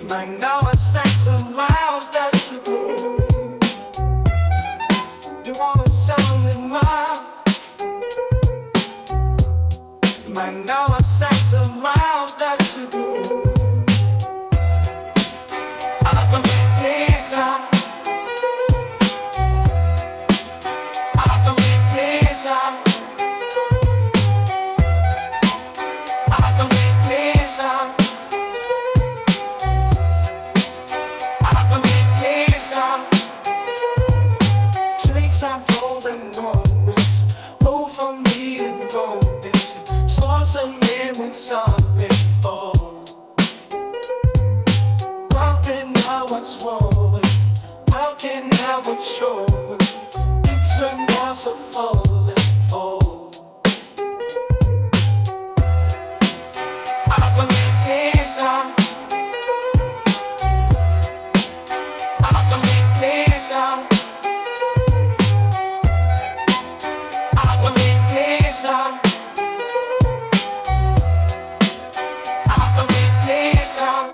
My now a sex and wild that's a good. You wanna sound in wild. My now a sex and wild that's a good. I believe this I believe this I believe this I believe this tricks I'm told and always hold for me and go this source of men when something how can I what's wrong? How can I what's short? It's the merciful.